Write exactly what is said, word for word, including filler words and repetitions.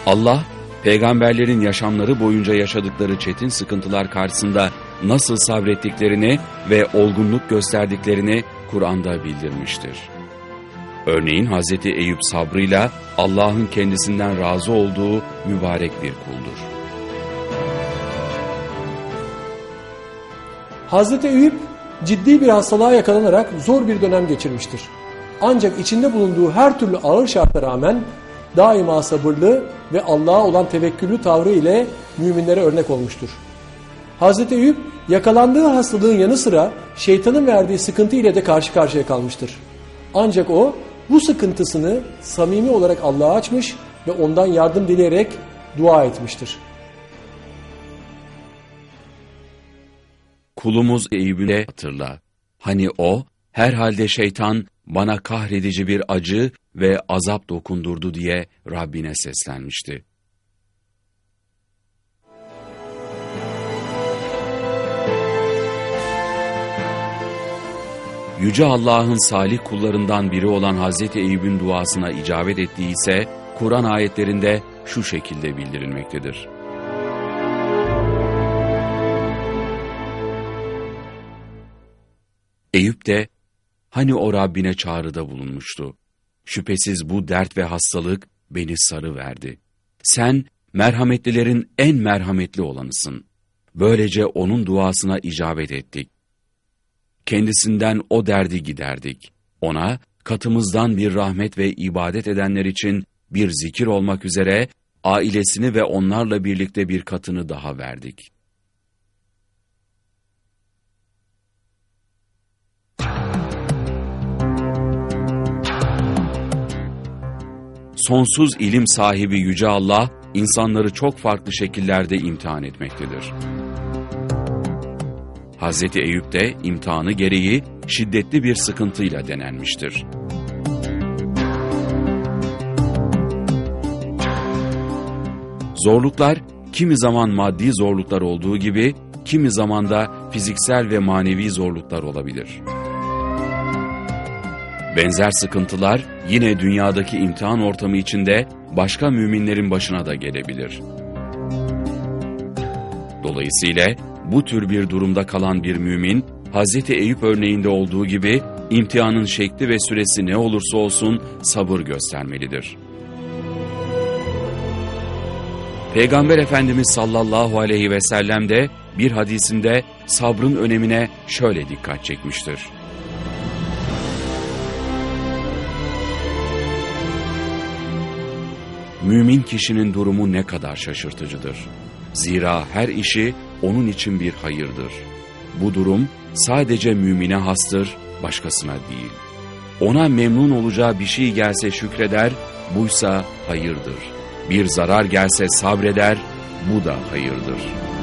Allah, peygamberlerin yaşamları boyunca yaşadıkları çetin sıkıntılar karşısında nasıl sabrettiklerini ve olgunluk gösterdiklerini Kur'an'da bildirmiştir. Örneğin Hazreti Eyüp sabrıyla Allah'ın kendisinden razı olduğu mübarek bir kuldur. Hazreti Eyüp ciddi bir hastalığa yakalanarak zor bir dönem geçirmiştir. Ancak içinde bulunduğu her türlü ağır şarta rağmen daima sabırlı ve Allah'a olan tevekküllü tavrı ile müminlere örnek olmuştur. Hazreti Eyüp yakalandığı hastalığın yanı sıra şeytanın verdiği sıkıntı ile de karşı karşıya kalmıştır. Ancak o bu sıkıntısını samimi olarak Allah'a açmış ve ondan yardım dileyerek dua etmiştir. Kulumuz Eyüp'ü hatırla. Hani o, herhalde şeytan bana kahredici bir acı ve azap dokundurdu diye Rabbine seslenmişti. Yüce Allah'ın salih kullarından biri olan Hazreti Eyüp'ün duasına icabet ettiği ise Kur'an ayetlerinde şu şekilde bildirilmektedir. Eyüp de, hani o Rabbine çağrıda bulunmuştu. Şüphesiz bu dert ve hastalık beni sarıverdi. Sen merhametlilerin en merhametli olanısın. Böylece onun duasına icabet ettik. Kendisinden o derdi giderdik. Ona katımızdan bir rahmet ve ibadet edenler için bir zikir olmak üzere ailesini ve onlarla birlikte bir katını daha verdik. Sonsuz ilim sahibi Yüce Allah, insanları çok farklı şekillerde imtihan etmektedir. Hazreti Eyüp de imtihanı gereği şiddetli bir sıkıntıyla denenmiştir. Zorluklar, kimi zaman maddi zorluklar olduğu gibi, kimi zaman da fiziksel ve manevi zorluklar olabilir. Benzer sıkıntılar yine dünyadaki imtihan ortamı içinde başka müminlerin başına da gelebilir. Dolayısıyla bu tür bir durumda kalan bir mümin, Hazreti Eyüp örneğinde olduğu gibi imtihanın şekli ve süresi ne olursa olsun sabır göstermelidir. Peygamber Efendimiz sallallahu aleyhi ve sellem de bir hadisinde sabrın önemine şöyle dikkat çekmiştir. Mümin kişinin durumu ne kadar şaşırtıcıdır. Zira her işi onun için bir hayırdır. Bu durum sadece mümine hastır, başkasına değil. Ona memnun olacağı bir şey gelse şükreder, buysa hayırdır. Bir zarar gelse sabreder, bu da hayırdır.